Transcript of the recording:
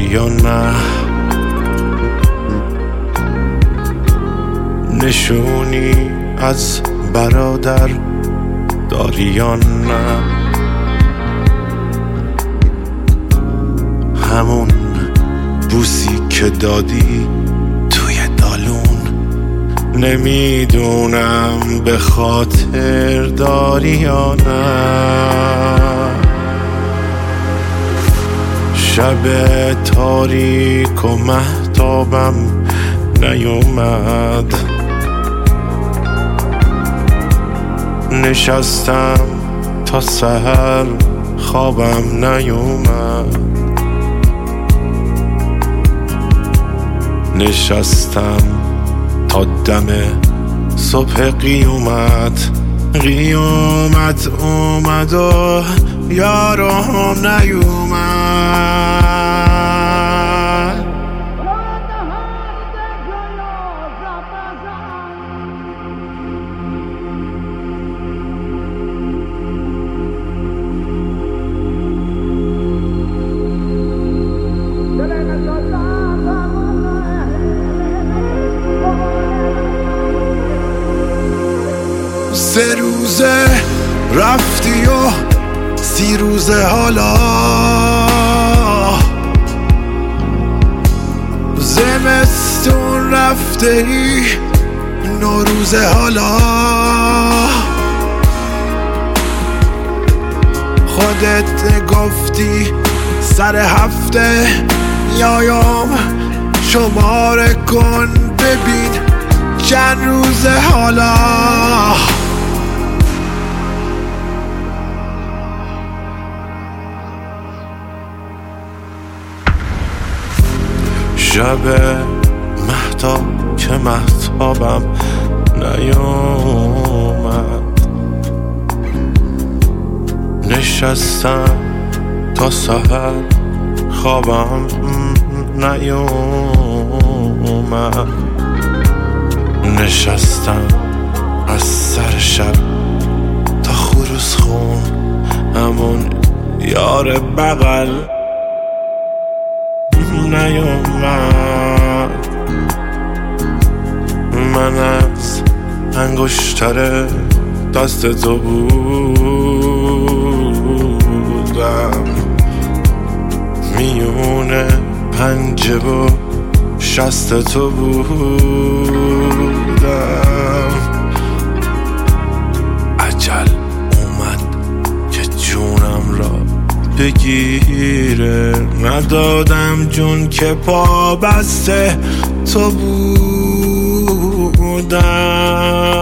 یا نه؟ نشونی از برادر داری یا نه؟ همون بوسی که دادی توی دالون، نمیدونم به خاطر داری یا نه؟ شب تاریک و مهتابم نیومد، نشستم تا سحر خوابم نیومد، نشستم تا دم صبح قیامت اومد و یارم نیومد. سه روزه رفتی و 30 روزه حالا، زمستون رفته ای 9 روزه حالا، خودت گفتی سر هفته میایم شماره کن ببین چند روزه حالا. شب مهتاب که مهتابم نیومد، نشستم تا سحر خوابم نیومد، نشستم از سر شب تا خروس خون همون یار بغل نیومد. من از انگشتر دست تو بودم، میونه پنجه و شست تو بودم، عجل اومد که جونم را بگیره، ندادم جون که پا بسته تو بودم.